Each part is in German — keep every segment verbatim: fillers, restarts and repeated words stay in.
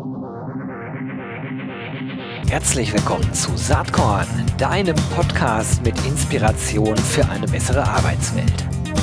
Herzlich willkommen zu Saatkorn, deinem Podcast mit Inspiration für eine bessere Arbeitswelt.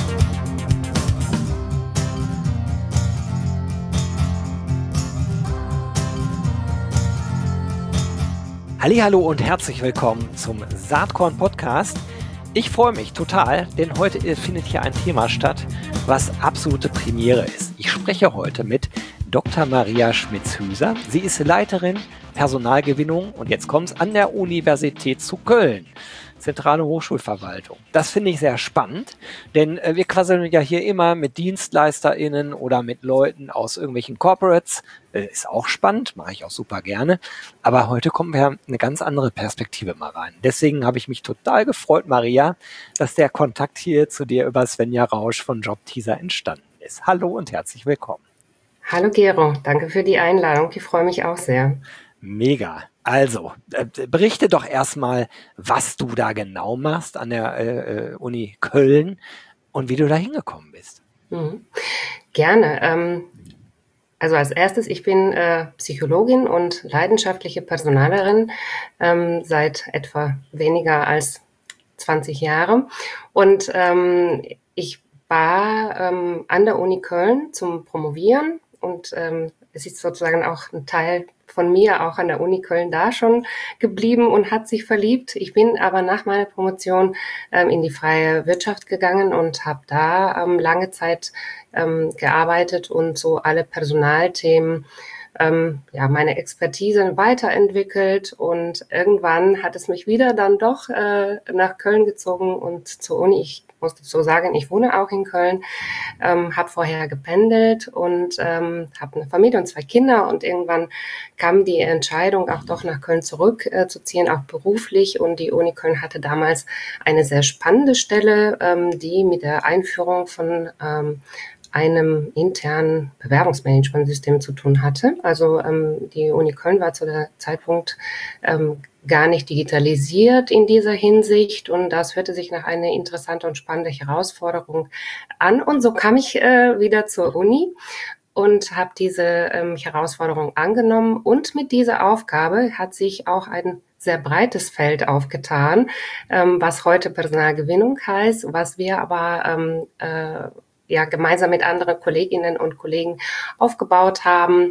Hallihallo und herzlich willkommen zum Saatkorn Podcast. Ich freue mich total, denn heute findet hier ein Thema statt, was absolute Premiere ist. Ich spreche heute mit Doktor Maria Schmitz-Hüser. Sie ist Leiterin Personalgewinnung und jetzt kommt's an der Universität zu Köln. Zentrale Hochschulverwaltung. Das finde ich sehr spannend, denn äh, wir quasseln ja hier immer mit DienstleisterInnen oder mit Leuten aus irgendwelchen Corporates. Äh, ist auch spannend, mache ich auch super gerne. Aber heute kommen wir eine ganz andere Perspektive mal rein. Deswegen habe ich mich total gefreut, Maria, dass der Kontakt hier zu dir über Svenja Rausch von Jobteaser entstanden ist. Hallo und herzlich willkommen. Hallo Gero, danke für die Einladung. Ich freue mich auch sehr. Mega. Also, äh, berichte doch erstmal, was du da genau machst an der äh, Uni Köln und wie du da hingekommen bist. Mhm. Gerne. Ähm, also als erstes, ich bin äh, Psychologin und leidenschaftliche Personalerin ähm, seit etwa weniger als zwanzig Jahren. Und ähm, ich war ähm, an der Uni Köln zum Promovieren und ähm, es ist sozusagen auch ein Teil von mir auch an der Uni Köln da schon geblieben und hat sich verliebt. Ich bin aber nach meiner Promotion ähm, in die freie Wirtschaft gegangen und habe da ähm, lange Zeit ähm, gearbeitet und so alle Personalthemen, ähm, ja, meine Expertise weiterentwickelt und irgendwann hat es mich wieder dann doch äh, nach Köln gezogen und zur Uni. Ich muss so sagen, ich wohne auch in Köln, ähm, habe vorher gependelt und ähm, habe eine Familie und zwei Kinder und irgendwann kam die Entscheidung, auch doch nach Köln zurückzuziehen, äh, auch beruflich, und die Uni Köln hatte damals eine sehr spannende Stelle, ähm, die mit der Einführung von ähm, einem internen Bewerbungsmanagementsystem zu tun hatte. Also ähm, die Uni Köln war zu der Zeitpunkt ähm, gar nicht digitalisiert in dieser Hinsicht und das hörte sich nach einer interessanten und spannenden Herausforderung an. Und so kam ich äh, wieder zur Uni und habe diese ähm, Herausforderung angenommen. Und mit dieser Aufgabe hat sich auch ein sehr breites Feld aufgetan, ähm, was heute Personalgewinnung heißt, was wir aber ähm, äh, ja gemeinsam mit anderen Kolleginnen und Kollegen aufgebaut haben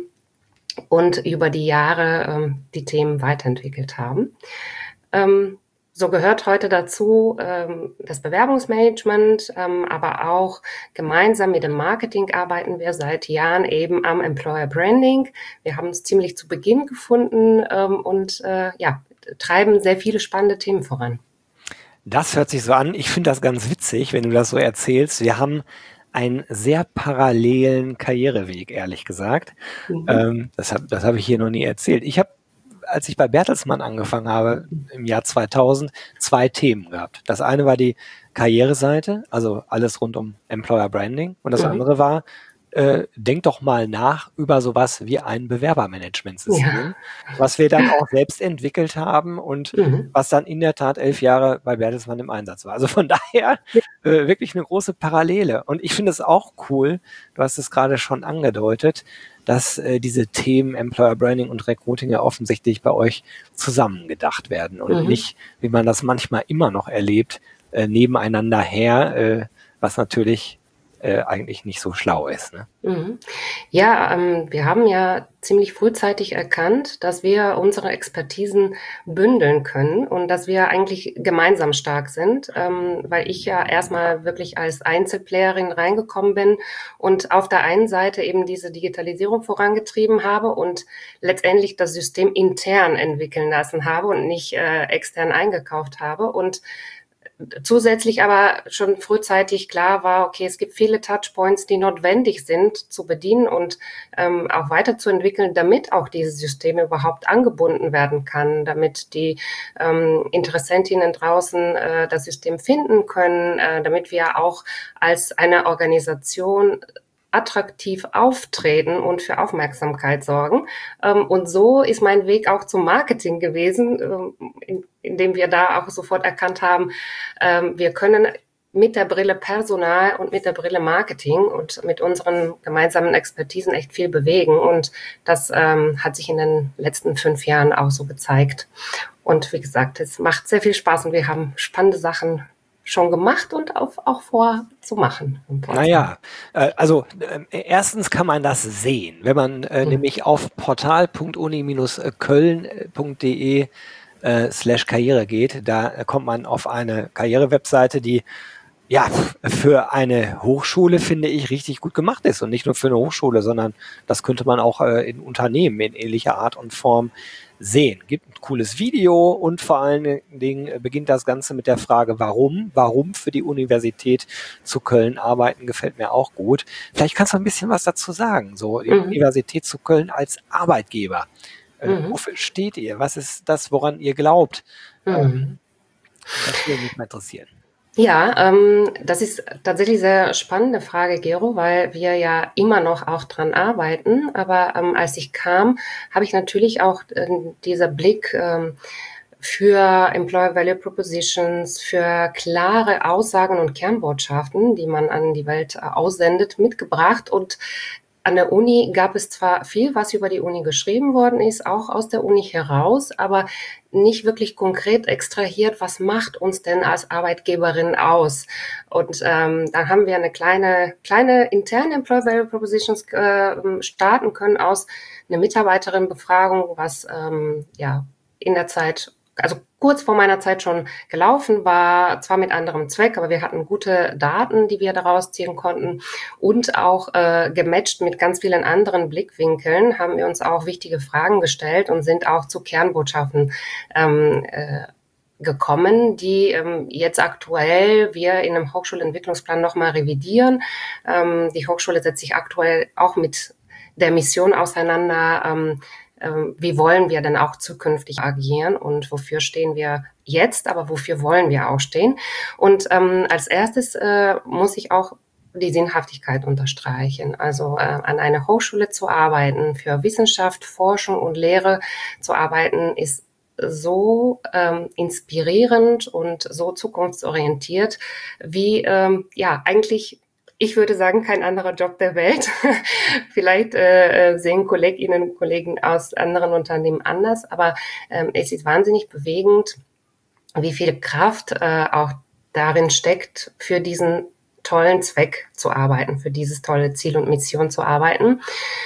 und über die Jahre ähm, die Themen weiterentwickelt haben. Ähm, so gehört heute dazu ähm, das Bewerbungsmanagement, ähm, aber auch gemeinsam mit dem Marketing arbeiten wir seit Jahren eben am Employer Branding. Wir haben es ziemlich zu Beginn gefunden ähm, und äh, ja, treiben sehr viele spannende Themen voran. Das hört sich so an. Ich finde das ganz witzig, wenn du das so erzählst. Wir haben einen sehr parallelen Karriereweg, ehrlich gesagt. Mhm. Ähm, das habe das hab ich hier noch nie erzählt. Ich habe, als ich bei Bertelsmann angefangen habe, im Jahr zweitausend, zwei Themen gehabt. Das eine war die Karriereseite, also alles rund um Employer Branding. Und das mhm. andere war, äh, denk doch mal nach über sowas wie ein Bewerbermanagementsystem, ja. was wir dann auch selbst entwickelt haben und mhm. was dann in der Tat elf Jahre bei Bertelsmann im Einsatz war. Also von daher äh, wirklich eine große Parallele. Und ich finde es auch cool, du hast es gerade schon angedeutet, dass äh, diese Themen Employer Branding und Recruiting ja offensichtlich bei euch zusammengedacht werden und mhm. nicht, wie man das manchmal immer noch erlebt, äh, nebeneinander her, äh, was natürlich äh, eigentlich nicht so schlau ist. Ne? Mhm. Ja, ähm, wir haben ja ziemlich frühzeitig erkannt, dass wir unsere Expertisen bündeln können und dass wir eigentlich gemeinsam stark sind, ähm, weil ich ja erstmal wirklich als Einzelplayerin reingekommen bin und auf der einen Seite eben diese Digitalisierung vorangetrieben habe und letztendlich das System intern entwickeln lassen habe und nicht äh, extern eingekauft habe und zusätzlich aber schon frühzeitig klar war, okay, es gibt viele Touchpoints, die notwendig sind zu bedienen und ähm, auch weiterzuentwickeln, damit auch dieses System überhaupt angebunden werden kann, damit die ähm, Interessentinnen draußen äh, das System finden können, äh, damit wir auch als eine Organisation attraktiv auftreten und für Aufmerksamkeit sorgen. Und so ist mein Weg auch zum Marketing gewesen, indem wir da auch sofort erkannt haben, wir können mit der Brille Personal und mit der Brille Marketing und mit unseren gemeinsamen Expertisen echt viel bewegen. Und das ähm, hat sich in den letzten fünf Jahren auch so gezeigt. Und wie gesagt, es macht sehr viel Spaß und wir haben spannende Sachen schon gemacht und auch, auch vor zu machen. Naja, äh, also äh, erstens kann man das sehen, wenn man äh, hm. nämlich auf portal punkt uni Bindestrich köln punkt de äh, slash Karriere geht, da kommt man auf eine Karriere-Webseite, die ja für eine Hochschule, finde ich, richtig gut gemacht ist und nicht nur für eine Hochschule, sondern das könnte man auch äh, in Unternehmen in ähnlicher Art und Form sehen. Gibt ein cooles Video und vor allen Dingen beginnt das Ganze mit der Frage, warum? Warum für die Universität zu Köln arbeiten, gefällt mir auch gut. Vielleicht kannst du ein bisschen was dazu sagen, so die mhm. Universität zu Köln als Arbeitgeber. Äh, mhm. Wofür steht ihr? Was ist das, woran ihr glaubt? Mhm. Ähm, das würde mich mal interessieren. Ja, ähm, das ist tatsächlich eine sehr spannende Frage, Gero, weil wir ja immer noch auch dran arbeiten. Aber ähm, als ich kam, habe ich natürlich auch äh, dieser Blick ähm, für Employer Value Propositions, für klare Aussagen und Kernbotschaften, die man an die Welt äh, aussendet, mitgebracht. Und an der Uni gab es zwar viel, was über die Uni geschrieben worden ist, auch aus der Uni heraus, aber nicht wirklich konkret extrahiert, was macht uns denn als Arbeitgeberin aus? Und ähm, dann haben wir eine kleine, kleine interne Employer Value Propositions äh, starten können aus einer Mitarbeiterin-Befragung, was ähm, ja in der Zeit, also kurz vor meiner Zeit schon gelaufen war, zwar mit anderem Zweck, aber wir hatten gute Daten, die wir daraus ziehen konnten und auch äh, gematcht mit ganz vielen anderen Blickwinkeln haben wir uns auch wichtige Fragen gestellt und sind auch zu Kernbotschaften ähm, äh, gekommen, die ähm, jetzt aktuell wir in einem Hochschulentwicklungsplan nochmal revidieren. Ähm, die Hochschule setzt sich aktuell auch mit der Mission auseinander, ähm, wie wollen wir denn auch zukünftig agieren und wofür stehen wir jetzt, aber wofür wollen wir auch stehen? Und ähm, als erstes äh, muss ich auch die Sinnhaftigkeit unterstreichen. Also äh, an einer Hochschule zu arbeiten, für Wissenschaft, Forschung und Lehre zu arbeiten, ist so ähm, inspirierend und so zukunftsorientiert, wie ähm, ja eigentlich ich würde sagen, kein anderer Job der Welt. Vielleicht äh, sehen Kolleginnen und Kollegen aus anderen Unternehmen anders, aber ähm, es ist wahnsinnig bewegend, wie viel Kraft äh, auch darin steckt, für diesen tollen Zweck zu arbeiten, für dieses tolle Ziel und Mission zu arbeiten.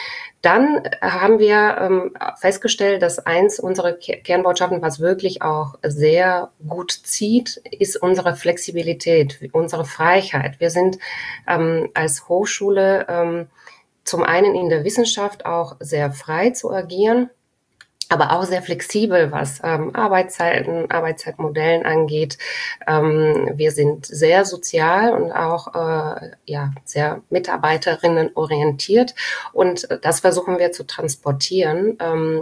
Dann haben wir ähm, festgestellt, dass eins unserer Kernbotschaften, was wirklich auch sehr gut zieht, ist unsere Flexibilität, unsere Freiheit. Wir sind ähm, als Hochschule ähm, zum einen in der Wissenschaft auch sehr frei zu agieren, aber auch sehr flexibel, was ähm, Arbeitszeiten, Arbeitszeitmodellen angeht. Ähm, wir sind sehr sozial und auch äh, ja sehr mitarbeiterinnenorientiert und das versuchen wir zu transportieren. Ähm,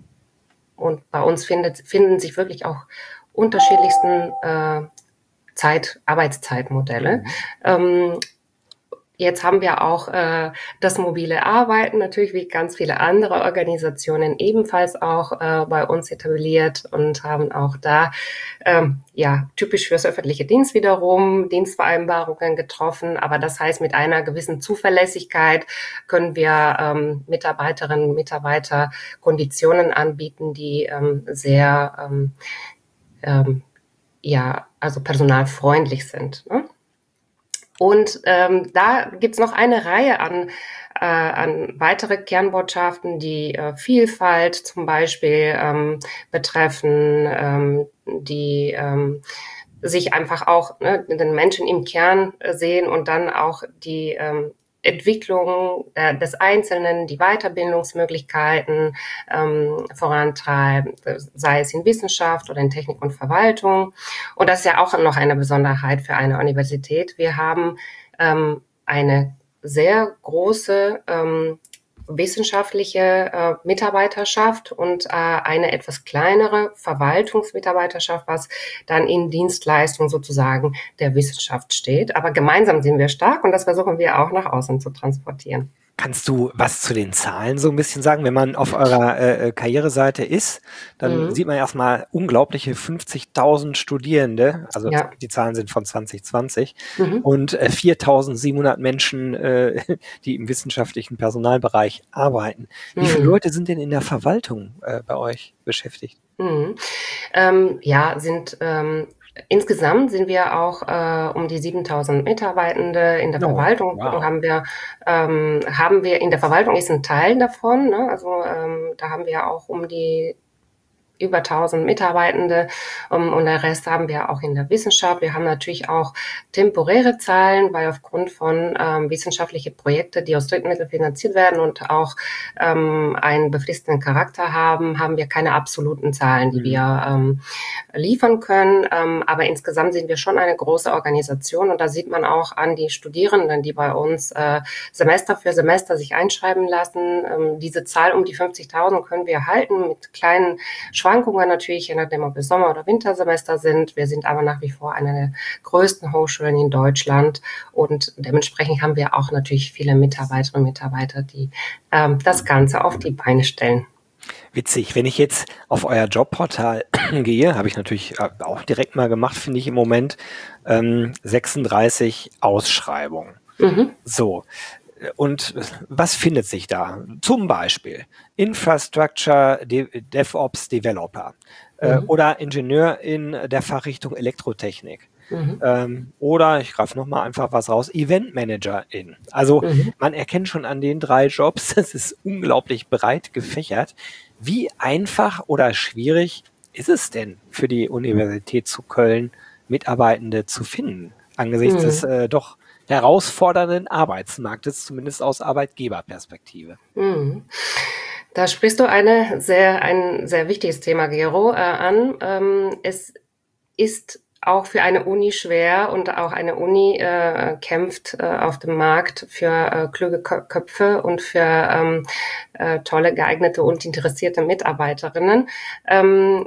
und bei uns findet, finden sich wirklich auch unterschiedlichsten äh, Zeit, Arbeitszeitmodelle. Mhm. Ähm, Jetzt haben wir auch äh, das mobile Arbeiten, natürlich wie ganz viele andere Organisationen ebenfalls auch äh, bei uns etabliert und haben auch da, ähm, ja, typisch fürs öffentliche Dienst wiederum, Dienstvereinbarungen getroffen. Aber das heißt, mit einer gewissen Zuverlässigkeit können wir ähm, Mitarbeiterinnen und Mitarbeiter Konditionen anbieten, die ähm, sehr, ähm, ähm, ja, also personalfreundlich sind, ne? Und ähm, da gibt's noch eine Reihe an, äh, an weitere Kernbotschaften, die äh, Vielfalt zum Beispiel ähm, betreffen, ähm, die ähm, sich einfach auch ne, den Menschen im Kern sehen und dann auch die ähm, Entwicklung äh, des Einzelnen, die Weiterbildungsmöglichkeiten ähm, vorantreiben, sei es in Wissenschaft oder in Technik und Verwaltung. Und das ist ja auch noch eine Besonderheit für eine Universität. Wir haben ähm, eine sehr große ähm, wissenschaftliche äh, Mitarbeiterschaft und äh, eine etwas kleinere Verwaltungsmitarbeiterschaft, was dann in Dienstleistung sozusagen der Wissenschaft steht. Aber gemeinsam sind wir stark und das versuchen wir auch nach außen zu transportieren. Kannst du was zu den Zahlen so ein bisschen sagen? Wenn man auf eurer äh, Karriereseite ist, dann Mhm. sieht man erstmal unglaubliche fünfzigtausend Studierende, also Ja. die Zahlen sind von zwanzig zwanzig, Mhm. und äh, viertausendsiebenhundert Menschen, äh, die im wissenschaftlichen Personalbereich arbeiten. Wie viele Mhm. Leute sind denn in der Verwaltung äh, bei euch beschäftigt? Mhm. Ähm, ja, sind ähm, insgesamt sind wir auch äh, um die siebentausend Mitarbeitende. In der Oh, Verwaltung wow. haben wir ähm, haben wir in der Verwaltung ist ein Teil davon, ne? Also ähm, da haben wir auch um die über tausend Mitarbeitende, um, und der Rest haben wir auch in der Wissenschaft. Wir haben natürlich auch temporäre Zahlen, weil aufgrund von ähm, wissenschaftliche Projekte, die aus Drittmitteln finanziert werden und auch ähm, einen befristeten Charakter haben, haben wir keine absoluten Zahlen, die Mhm. wir ähm, liefern können. Ähm, aber insgesamt sind wir schon eine große Organisation, und da sieht man auch an die Studierenden, die bei uns äh, Semester für Semester sich einschreiben lassen. Ähm, diese Zahl um die fünfzigtausend können wir halten mit kleinen Schwankungen natürlich, je nachdem, ob es Sommer- oder Wintersemester sind. Wir sind aber nach wie vor eine der größten Hochschulen in Deutschland, und dementsprechend haben wir auch natürlich viele Mitarbeiterinnen und Mitarbeiter, die ähm, das Ganze auf die Beine stellen. Witzig, wenn ich jetzt auf euer Jobportal gehe, habe ich natürlich äh, auch direkt mal gemacht, finde ich im Moment, ähm, sechsunddreißig Ausschreibungen. Mhm. So, und was findet sich da? Zum Beispiel Infrastructure De DevOps Developer äh, Mhm. oder Ingenieur in der Fachrichtung Elektrotechnik. Mhm. Ähm, oder ich greife nochmal einfach was raus, Event Managerin. Also Mhm. man erkennt schon an den drei Jobs, es ist unglaublich breit gefächert. Wie einfach oder schwierig ist es denn für die Universität zu Köln, Mitarbeitende zu finden, angesichts des Mhm. äh, doch herausfordernden Arbeitsmarktes, zumindest aus Arbeitgeberperspektive? Mhm. Da sprichst du eine sehr, ein sehr wichtiges Thema, Gero, äh, an. Ähm, es ist auch für eine Uni schwer, und auch eine Uni äh, kämpft äh, auf dem Markt für äh, kluge Köpfe und für ähm, äh, tolle, geeignete und interessierte Mitarbeiterinnen. Ähm,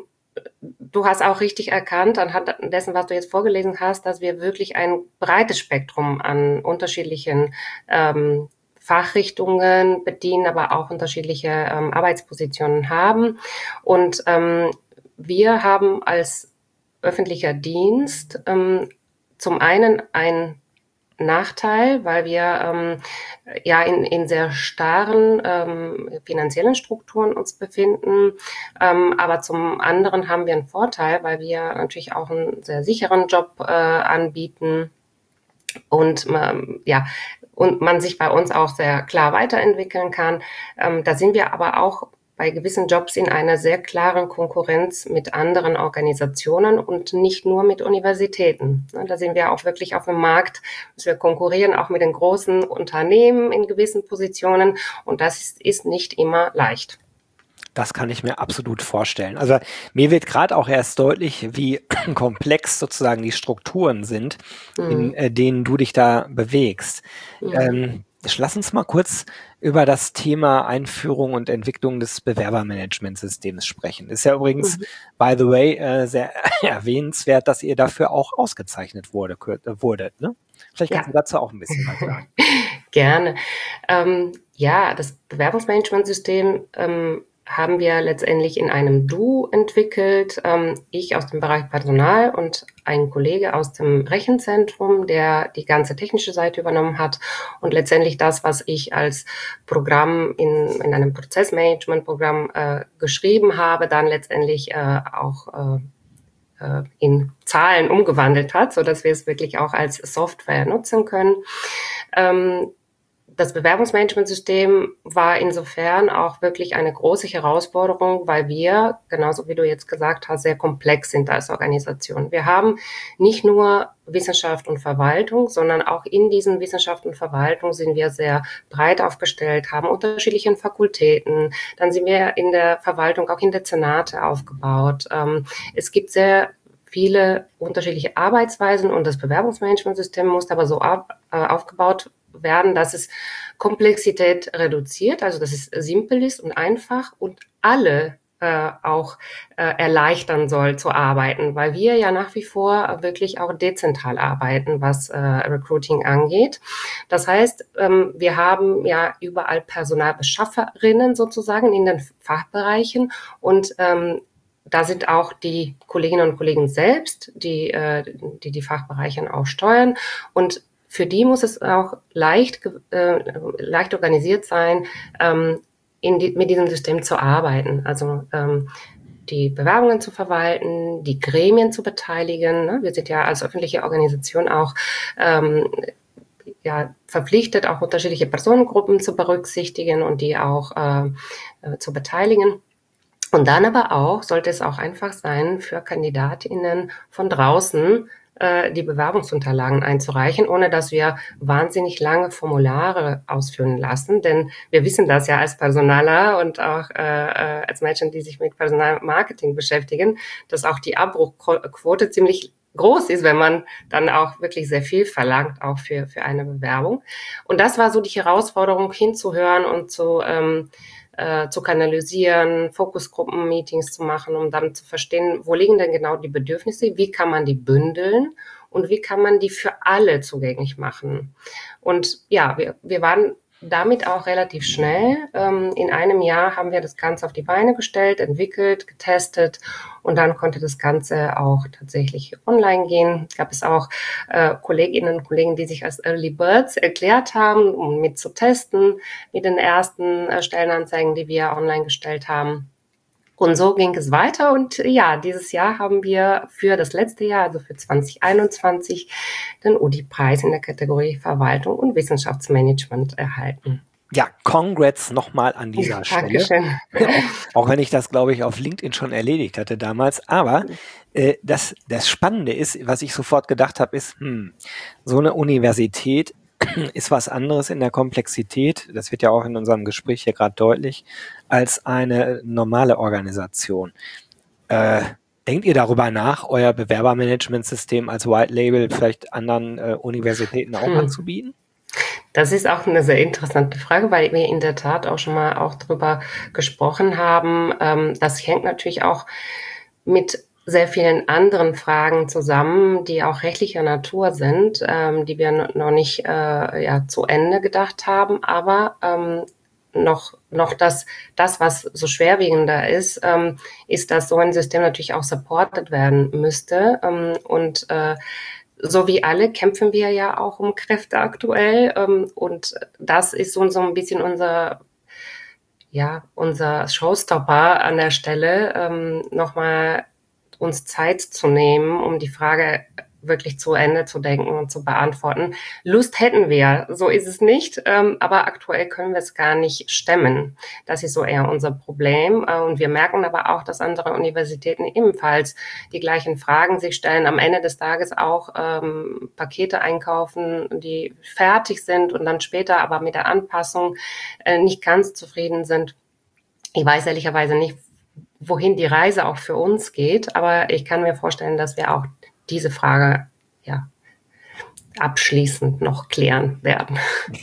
Du hast auch richtig erkannt, anhand dessen, was du jetzt vorgelesen hast, dass wir wirklich ein breites Spektrum an unterschiedlichen ähm, Fachrichtungen bedienen, aber auch unterschiedliche ähm, Arbeitspositionen haben. Und ähm, wir haben als öffentlicher Dienst ähm, zum einen ein Nachteil, weil wir ähm, ja in, in sehr starren ähm, finanziellen Strukturen uns befinden. Ähm, aber zum anderen haben wir einen Vorteil, weil wir natürlich auch einen sehr sicheren Job äh, anbieten, und ähm, ja, und man sich bei uns auch sehr klar weiterentwickeln kann. Ähm, da sind wir aber auch bei gewissen Jobs in einer sehr klaren Konkurrenz mit anderen Organisationen und nicht nur mit Universitäten. Da sind wir auch wirklich auf dem Markt, dass wir konkurrieren auch mit den großen Unternehmen in gewissen Positionen, und das ist, ist nicht immer leicht. Das kann ich mir absolut vorstellen. Also mir wird gerade auch erst deutlich, wie komplex sozusagen die Strukturen sind, in Mhm. äh, denen du dich da bewegst. Mhm. Ähm, lass uns mal kurz über das Thema Einführung und Entwicklung des Bewerbermanagementsystems sprechen. Ist ja übrigens, Mhm. by the way, äh, sehr erwähnenswert, dass ihr dafür auch ausgezeichnet wurde, äh, wurdet. Ne? Vielleicht kannst du Ja. dazu auch ein bisschen was sagen. Gerne. Ähm, ja, das Bewerbungsmanagementsystem ähm, haben wir letztendlich in einem Duo entwickelt. Ähm, ich aus dem Bereich Personal und ein Kollege aus dem Rechenzentrum, der die ganze technische Seite übernommen hat, und letztendlich das, was ich als Programm in, in einem Prozessmanagement-Programm äh, geschrieben habe, dann letztendlich äh, auch äh, in Zahlen umgewandelt hat, so dass wir es wirklich auch als Software nutzen können. Ähm, Das Bewerbungsmanagementsystem war insofern auch wirklich eine große Herausforderung, weil wir, genauso wie du jetzt gesagt hast, sehr komplex sind als Organisation. Wir haben nicht nur Wissenschaft und Verwaltung, sondern auch in diesen Wissenschaft und Verwaltung sind wir sehr breit aufgestellt, haben unterschiedliche Fakultäten. Dann sind wir in der Verwaltung auch in Dezernate aufgebaut. Es gibt sehr viele unterschiedliche Arbeitsweisen, und das Bewerbungsmanagementsystem muss aber so ab, äh, aufgebaut werden, dass es Komplexität reduziert, also dass es simpel ist und einfach und alle äh, auch äh, erleichtern soll zu arbeiten, weil wir ja nach wie vor wirklich auch dezentral arbeiten, was äh, Recruiting angeht. Das heißt, ähm, wir haben ja überall Personalbeschafferinnen sozusagen in den Fachbereichen und ähm, da sind auch die Kolleginnen und Kollegen selbst, die äh, die, die Fachbereiche auch steuern und für die muss es auch leicht, äh, leicht organisiert sein, ähm, in die, mit diesem System zu arbeiten. Also ähm, die Bewerbungen zu verwalten, die Gremien zu beteiligen. Ne? Wir sind ja als öffentliche Organisation auch ähm, ja, verpflichtet, auch unterschiedliche Personengruppen zu berücksichtigen und die auch äh, äh, zu beteiligen. Und dann aber auch sollte es auch einfach sein, für KandidatInnen von draußen äh, die Bewerbungsunterlagen einzureichen, ohne dass wir wahnsinnig lange Formulare ausfüllen lassen. Denn wir wissen das ja als Personaler und auch äh, als Menschen, die sich mit Personalmarketing beschäftigen, dass auch die Abbruchquote ziemlich groß ist, wenn man dann auch wirklich sehr viel verlangt, auch für, für eine Bewerbung. Und das war so die Herausforderung, hinzuhören und zu ähm, Äh, zu kanalisieren, Fokusgruppen-Meetings zu machen, um dann zu verstehen, wo liegen denn genau die Bedürfnisse, wie kann man die bündeln und wie kann man die für alle zugänglich machen. Und ja, wir, wir waren damit auch relativ schnell. Ähm, in einem Jahr haben wir das Ganze auf die Beine gestellt, entwickelt, getestet und dann konnte das Ganze auch tatsächlich online gehen. Gab es auch äh, Kolleginnen und Kollegen, die sich als Early Birds erklärt haben, um mit zu testen mit den ersten äh, Stellenanzeigen, die wir online gestellt haben. Und so ging es weiter und ja, dieses Jahr haben wir für das letzte Jahr, also für zwanzig einundzwanzig, den U D I-Preis in der Kategorie Verwaltung und Wissenschaftsmanagement erhalten. Ja, Congrats nochmal an dieser Stelle. Dankeschön. auch, auch wenn ich das, glaube ich, auf LinkedIn schon erledigt hatte damals. Aber äh, das, das Spannende ist, was ich sofort gedacht habe, ist, hm, so eine Universität ist was anderes in der Komplexität, das wird ja auch in unserem Gespräch hier gerade deutlich, als eine normale Organisation. Äh, denkt ihr darüber nach, euer Bewerbermanagementsystem als White Label vielleicht anderen äh, Universitäten auch hm. anzubieten? Das ist auch eine sehr interessante Frage, weil wir in der Tat auch schon mal auch drüber gesprochen haben. Ähm, das hängt natürlich auch mit sehr vielen anderen Fragen zusammen, die auch rechtlicher Natur sind, ähm, die wir noch nicht äh, ja, zu Ende gedacht haben, aber ähm, noch, noch das, das, was so schwerwiegender ist, ähm, ist, dass so ein System natürlich auch supported werden müsste ähm, und äh, so wie alle kämpfen wir ja auch um Kräfte aktuell ähm, und das ist so, so ein bisschen unser ja, unser Showstopper an der Stelle, ähm, nochmal uns Zeit zu nehmen, um die Frage wirklich zu Ende zu denken und zu beantworten. Lust hätten wir, so ist es nicht, ähm, aber aktuell können wir es gar nicht stemmen. Das ist so eher unser Problem. Äh, und wir merken aber auch, dass andere Universitäten ebenfalls die gleichen Fragen sich stellen, am Ende des Tages auch ähm, Pakete einkaufen, die fertig sind und dann später aber mit der Anpassung äh, nicht ganz zufrieden sind. Ich weiß ehrlicherweise nicht, wohin die Reise auch für uns geht, aber ich kann mir vorstellen, dass wir auch diese Frage ja abschließend noch klären werden.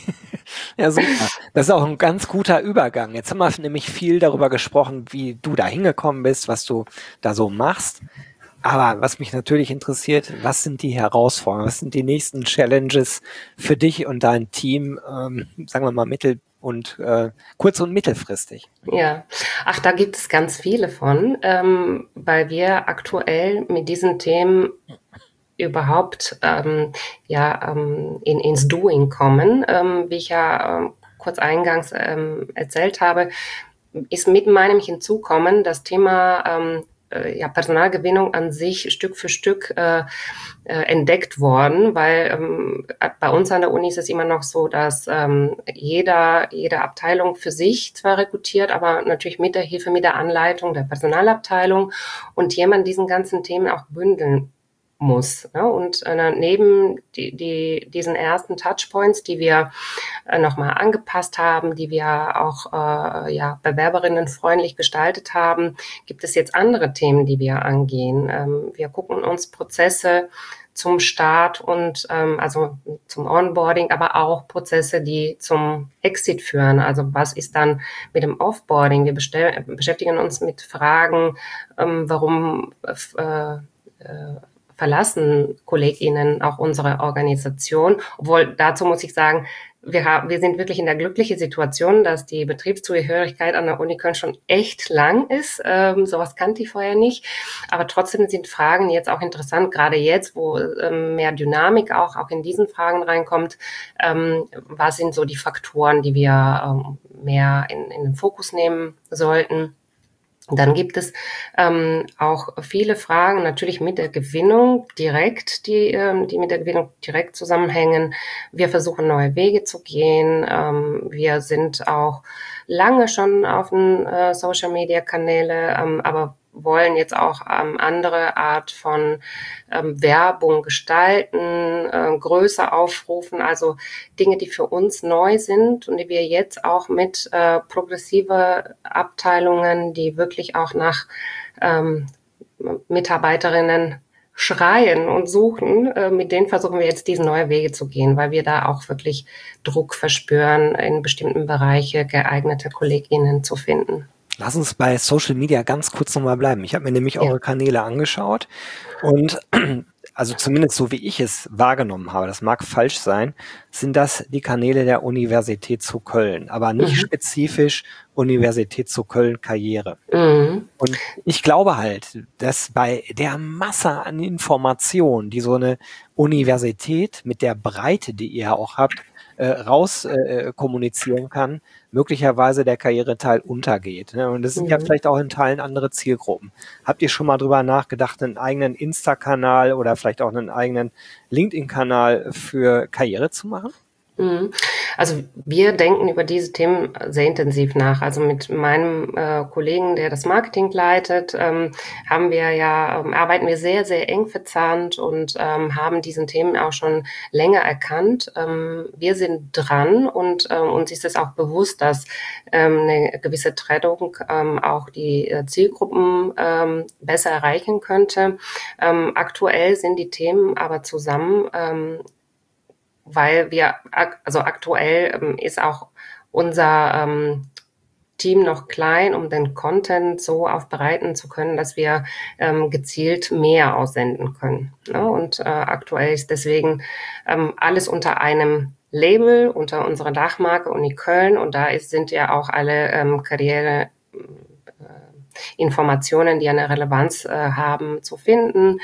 Ja, super. Das ist auch ein ganz guter Übergang. Jetzt haben wir nämlich viel darüber gesprochen, wie du da hingekommen bist, was du da so machst. Aber was mich natürlich interessiert, was sind die Herausforderungen, was sind die nächsten Challenges für dich und dein Team, ähm, sagen wir mal mittel- und äh, kurz- und mittelfristig? Ja, ach, da gibt es ganz viele von, ähm, weil wir aktuell mit diesen Themen überhaupt ähm, ja ähm, in, ins Doing kommen. Ähm, wie ich ja ähm, kurz eingangs ähm, erzählt habe, ist mit meinem Hinzukommen das Thema ähm, ja, Personalgewinnung an sich Stück für Stück äh, äh, entdeckt worden, weil ähm, bei uns an der Uni ist es immer noch so, dass ähm, jeder, jede Abteilung für sich zwar rekrutiert, aber natürlich mit der Hilfe, mit der Anleitung der Personalabteilung und jemand diesen ganzen Themen auch bündeln muss. Ne? Und äh, neben die, die, diesen ersten Touchpoints, die wir äh, nochmal angepasst haben, die wir auch äh, ja, bewerberinnen freundlich gestaltet haben, gibt es jetzt andere Themen, die wir angehen. Ähm, wir gucken uns Prozesse zum Start und ähm, also zum Onboarding, aber auch Prozesse, die zum Exit führen. Also was ist dann mit dem Offboarding? Wir bestell, beschäftigen uns mit Fragen, ähm, warum äh, äh, verlassen KollegInnen auch unsere Organisation. Obwohl, dazu muss ich sagen, wir haben, wir sind wirklich in der glücklichen Situation, dass die Betriebszugehörigkeit an der Uni Köln schon echt lang ist. Ähm, sowas kannte ich vorher nicht. Aber trotzdem sind Fragen jetzt auch interessant, gerade jetzt, wo ähm, mehr Dynamik auch, auch in diesen Fragen reinkommt. Ähm, was sind so die Faktoren, die wir ähm, mehr in, in den Fokus nehmen sollten? Dann gibt es ähm, auch viele Fragen natürlich mit der Gewinnung direkt, die, ähm, die mit der Gewinnung direkt zusammenhängen. Wir versuchen neue Wege zu gehen. Ähm, wir sind auch lange schon auf den äh, Social-Media-Kanäle, ähm, aber wollen jetzt auch ähm, andere Art von ähm, Werbung gestalten, äh, größer aufrufen, also Dinge, die für uns neu sind und die wir jetzt auch mit äh, progressive Abteilungen, die wirklich auch nach ähm, Mitarbeiterinnen schreien und suchen, äh, mit denen versuchen wir jetzt diese neue Wege zu gehen, weil wir da auch wirklich Druck verspüren, in bestimmten Bereichen geeignete KollegInnen zu finden. Lass uns bei Social Media ganz kurz nochmal bleiben. Ich habe mir nämlich eure Ja. Kanäle angeschaut und also zumindest so wie ich es wahrgenommen habe, das mag falsch sein, sind das die Kanäle der Universität zu Köln, aber nicht Mhm. spezifisch Universität zu Köln Karriere. Mhm. Und ich glaube halt, dass bei der Masse an Informationen, die so eine Universität mit der Breite, die ihr auch habt, äh, raus äh, kommunizieren kann, möglicherweise der Karriereteil untergeht. Ne? Und das sind ja Mhm. vielleicht auch in Teilen andere Zielgruppen. Habt ihr schon mal drüber nachgedacht, einen eigenen Insta-Kanal oder vielleicht auch einen eigenen LinkedIn-Kanal für Karriere zu machen? Mhm. Also wir denken über diese Themen sehr intensiv nach. Also mit meinem äh, Kollegen, der das Marketing leitet, ähm, haben wir ja, ähm, arbeiten wir sehr, sehr eng verzahnt und ähm, haben diesen Themen auch schon länger erkannt. Ähm, wir sind dran und ähm, uns ist es auch bewusst, dass ähm, eine gewisse Trennung ähm, auch die äh, Zielgruppen ähm, besser erreichen könnte. Ähm, aktuell sind die Themen aber zusammen, ähm, weil wir, also aktuell ähm, ist auch unser ähm, Team noch klein, um den Content so aufbereiten zu können, dass wir ähm, gezielt mehr aussenden können. Ne? Und äh, aktuell ist deswegen ähm, alles unter einem Label, unter unserer Dachmarke Uni Köln. Und da ist, sind ja auch alle ähm, Karriere Informationen, die eine Relevanz äh, haben, zu finden.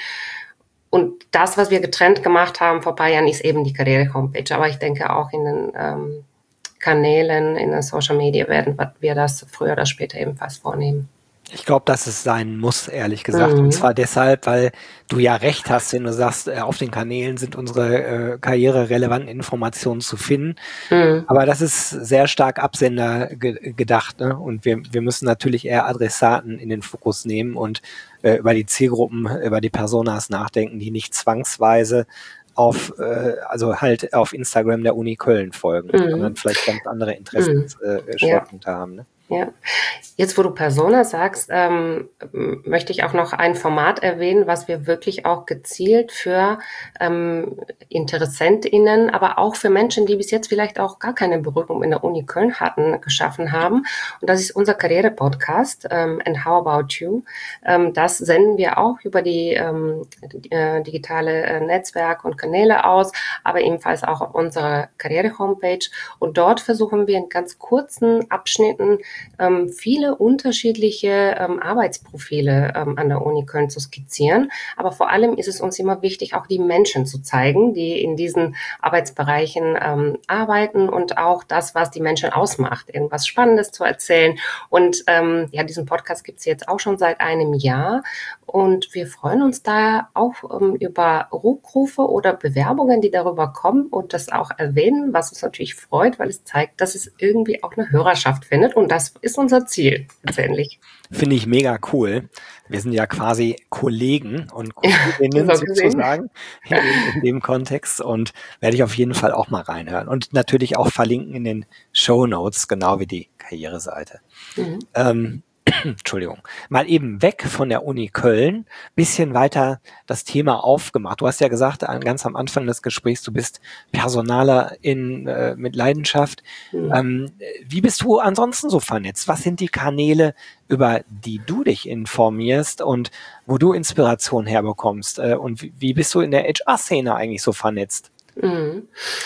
Und das, was wir getrennt gemacht haben vor ein paar Jahren, ist eben die Karriere-Homepage. Aber ich denke auch in den ähm, Kanälen, in den Social Media werden wir das früher oder später ebenfalls vornehmen. Ich glaube, dass es sein muss, ehrlich gesagt. Mhm. Und zwar deshalb, weil du ja recht hast, wenn du sagst, äh, auf den Kanälen sind unsere äh, karriererelevanten Informationen zu finden. Mhm. Aber das ist sehr stark Absender ge- gedacht. Ne? Und wir, wir müssen natürlich eher Adressaten in den Fokus nehmen und äh, über die Zielgruppen, über die Personas nachdenken, die nicht zwangsweise auf, äh, also halt auf Instagram der Uni Köln folgen, mhm. sondern vielleicht ganz andere Interessensschwerpunkte mhm. äh, ja. haben. Ne? Ja, jetzt wo du Persona sagst, ähm, möchte ich auch noch ein Format erwähnen, was wir wirklich auch gezielt für ähm, InteressentInnen, aber auch für Menschen, die bis jetzt vielleicht auch gar keine Berührung in der Uni Köln hatten, geschaffen haben. Und das ist unser Karriere-Podcast, ähm, And How About You? Ähm, das senden wir auch über die ähm, äh, digitale äh, Netzwerke und Kanäle aus, aber ebenfalls auch auf unserer Karriere-Homepage. Und dort versuchen wir in ganz kurzen Abschnitten Ähm, viele unterschiedliche ähm, Arbeitsprofile ähm, an der Uni Köln zu skizzieren. Aber vor allem ist es uns immer wichtig, auch die Menschen zu zeigen, die in diesen Arbeitsbereichen ähm, arbeiten und auch das, was die Menschen ausmacht, irgendwas Spannendes zu erzählen. Und ähm, ja, diesen Podcast gibt es jetzt auch schon seit einem Jahr. Und wir freuen uns da auch ähm, über Rückrufe oder Bewerbungen, die darüber kommen und das auch erwähnen, was uns natürlich freut, weil es zeigt, dass es irgendwie auch eine Hörerschaft findet. Und das ist unser Ziel letztendlich. Finde ich mega cool. Wir sind ja quasi Kollegen und Kolleginnen ja, sozusagen in dem, in dem Kontext und werde ich auf jeden Fall auch mal reinhören. Und natürlich auch verlinken in den Shownotes, genau wie die Karriereseite. Mhm. Ähm, Entschuldigung, mal eben weg von der Uni Köln, bisschen weiter das Thema aufgemacht. Du hast ja gesagt, ganz am Anfang des Gesprächs, du bist Personaler in, äh, mit Leidenschaft. Mhm. Ähm, wie bist du ansonsten so vernetzt? Was sind die Kanäle, über die du dich informierst und wo du Inspiration herbekommst? Äh, und wie, wie bist du in der H R-Szene eigentlich so vernetzt? Mhm.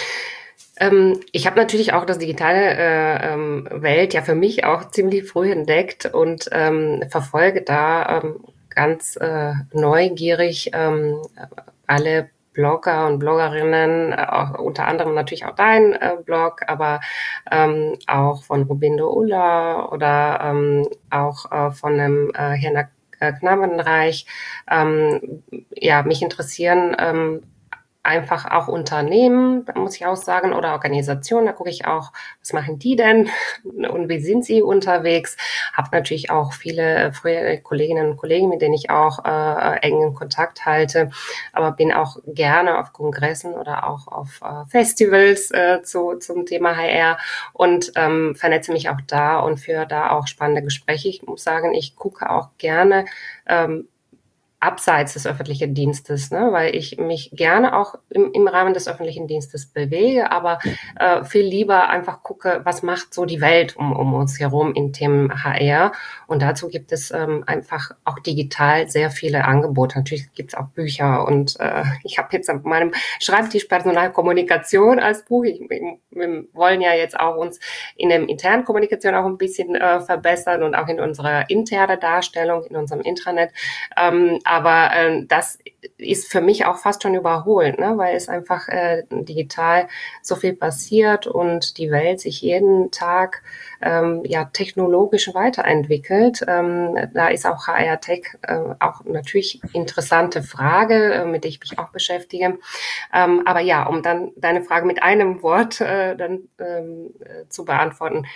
Ähm, ich habe natürlich auch das digitale äh, ähm, Welt ja für mich auch ziemlich früh entdeckt und ähm, verfolge da ähm, ganz äh, neugierig ähm, alle Blogger und Bloggerinnen, äh, auch, unter anderem natürlich auch dein äh, Blog, aber ähm, auch von Rubindo Ulla oder ähm, auch äh, von einem äh, Herrn Knabenreich. Ähm, ja, mich interessieren ähm, einfach auch Unternehmen, muss ich auch sagen, oder Organisationen. Da gucke ich auch, was machen die denn und wie sind sie unterwegs. Habe natürlich auch viele frühere Kolleginnen und Kollegen, mit denen ich auch äh, engen Kontakt halte, aber bin auch gerne auf Kongressen oder auch auf äh, Festivals äh, zu, zum Thema H R und ähm, vernetze mich auch da und führe da auch spannende Gespräche. Ich muss sagen, ich gucke auch gerne ähm, abseits des öffentlichen Dienstes, ne, weil ich mich gerne auch im, im Rahmen des öffentlichen Dienstes bewege, aber äh, viel lieber einfach gucke, was macht so die Welt um, um uns herum in Themen H R. Und dazu gibt es ähm, einfach auch digital sehr viele Angebote. Natürlich gibt es auch Bücher und äh, ich habe jetzt auf meinem Schreibtisch Personalkommunikation als Buch. Ich, wir wollen ja jetzt auch uns in der internen Kommunikation auch ein bisschen äh, verbessern und auch in unserer internen Darstellung, in unserem Intranet. Ähm, aber äh, das ist für mich auch fast schon überholt, ne? Weil es einfach äh, digital so viel passiert und die Welt sich jeden Tag ähm, ja technologisch weiterentwickelt. Ähm, da ist auch H R Tech äh, auch natürlich interessante Frage, äh, mit der ich mich auch beschäftige. Ähm, aber ja, um dann deine Frage mit einem Wort äh, dann ähm, äh, zu beantworten.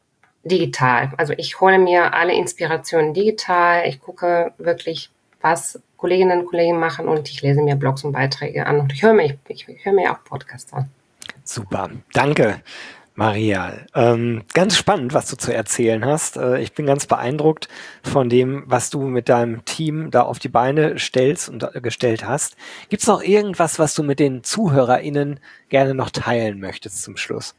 Digital. Also ich hole mir alle Inspirationen digital. Ich gucke wirklich, was Kolleginnen und Kollegen machen und ich lese mir Blogs und Beiträge an und ich höre mir, ich, ich höre mir auch Podcasts an. Super, danke, Maria. Ähm, ganz spannend, was du zu erzählen hast. Äh, ich bin ganz beeindruckt von dem, was du mit deinem Team da auf die Beine stellst und äh, gestellt hast. Gibt es noch irgendwas, was du mit den ZuhörerInnen gerne noch teilen möchtest zum Schluss?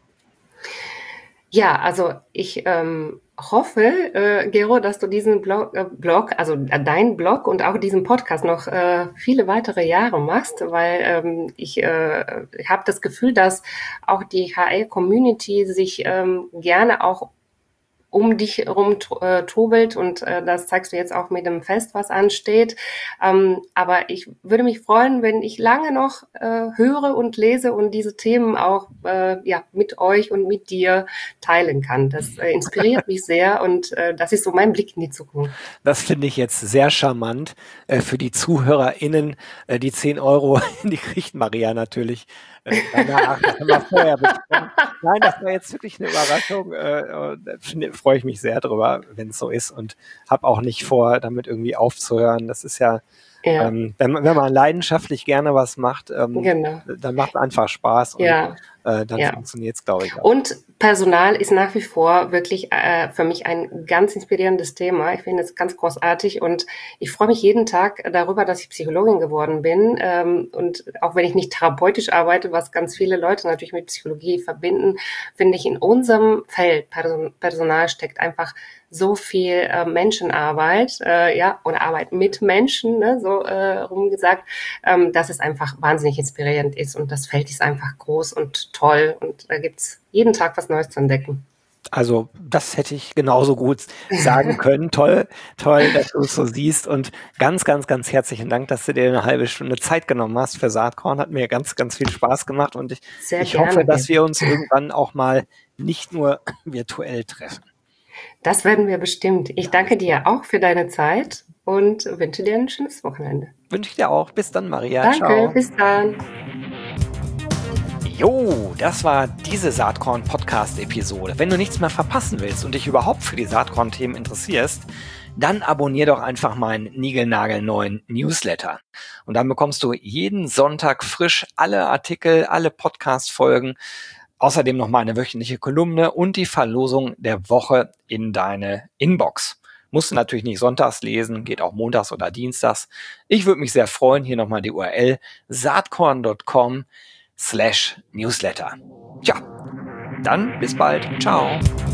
Ja, also ich ähm, hoffe, äh, Gero, dass du diesen Blog, äh, Blog, also äh, dein Blog und auch diesen Podcast noch äh, viele weitere Jahre machst, weil ähm, ich äh, habe das Gefühl, dass auch die H R-Community sich ähm, gerne auch um dich herum äh, tobelt und äh, das zeigst du jetzt auch mit dem Fest, was ansteht. Ähm, aber ich würde mich freuen, wenn ich lange noch äh, höre und lese und diese Themen auch äh, ja mit euch und mit dir teilen kann. Das äh, inspiriert mich sehr und äh, das ist so mein Blick in die Zukunft. Das finde ich jetzt sehr charmant äh, für die ZuhörerInnen. Äh, die zehn Euro, die kriegt Maria natürlich äh, danach. Das haben wir vorher besprochen. Nein, das war jetzt wirklich eine Überraschung. Äh, da freue ich mich sehr drüber, wenn es so ist und habe auch nicht vor, damit irgendwie aufzuhören. Das ist ja, Ja, ähm, wenn, man- wenn man leidenschaftlich gerne was macht, ähm, genau. dann macht es einfach Spaß und Ja, äh, dann ja. funktioniert es, glaube ich, auch. Und Personal ist nach wie vor wirklich äh, für mich ein ganz inspirierendes Thema. Ich finde es ganz großartig und ich freue mich jeden Tag darüber, dass ich Psychologin geworden bin. Ähm, und auch wenn ich nicht therapeutisch arbeite, was ganz viele Leute natürlich mit Psychologie verbinden, finde ich in unserem Feld Person Personal steckt einfach so viel äh, Menschenarbeit, äh, ja, oder Arbeit mit Menschen, ne, so äh, rumgesagt, ähm, dass es einfach wahnsinnig inspirierend ist und das Feld ist einfach groß und toll und da gibt's jeden Tag was Neues zu entdecken. Also das hätte ich genauso gut sagen können. Toll, toll, dass du es so siehst und ganz, ganz, ganz herzlichen Dank, dass du dir eine halbe Stunde Zeit genommen hast für Saatkorn. Hat mir ganz, ganz viel Spaß gemacht und ich, Sehr ich gerne. hoffe, dass wir uns irgendwann auch mal nicht nur virtuell treffen. Das werden wir bestimmt. Ich danke dir auch für deine Zeit und wünsche dir ein schönes Wochenende. Wünsche ich dir auch. Bis dann, Maria. Danke, Ciao. bis dann. Jo, das war diese Saatkorn-Podcast-Episode. Wenn du nichts mehr verpassen willst und dich überhaupt für die Saatkorn-Themen interessierst, dann abonnier doch einfach meinen niegelnagelneuen Newsletter. Und dann bekommst du jeden Sonntag frisch alle Artikel, alle Podcast-Folgen, außerdem noch mal eine wöchentliche Kolumne und die Verlosung der Woche in deine Inbox. Musst du natürlich nicht sonntags lesen, geht auch montags oder dienstags. Ich würde mich sehr freuen, hier nochmal die U R L saatkorn punkt com slash newsletter. Tja, dann bis bald. Ciao.